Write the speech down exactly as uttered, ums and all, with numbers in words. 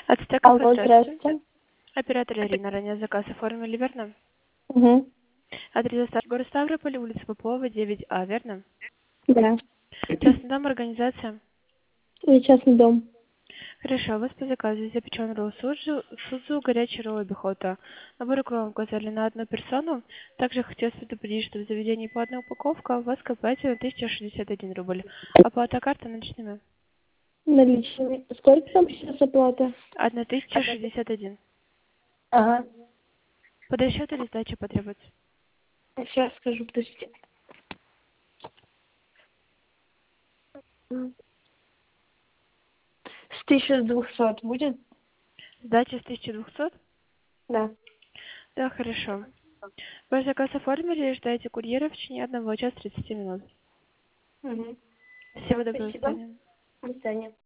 Ацтека, Алло, здравствуйте. здравствуйте. Оператор Ирина, ранее заказ оформили, верно? Угу. Адрес доставки город Ставрополь, улица Попова, девять А, верно? Да. Частный дом, организация. И частный дом. Хорошо, у вас по заказу запечен ролл суджу, судзу, горячий ролл обихота. Набор икру указали на одну персону. Также хотелось предупредить, что в заведении по одной упаковке у вас компания на тысяча шестьдесят один рубль. Оплата карты наличными. Наличными. Сколько там сейчас оплата? одна тысяча шестьдесят один. Ага. Под расчет или сдача потребуется? Сейчас скажу, подождите. М. С тысячи двухсот будет? Сдача с тысячи двухсот? Да. Да, хорошо. Ваш заказ оформили, ждайте курьера в течение одного часа тридцати минут. Угу. Всего Все, доброго, до спасибо. свидания. До свидания.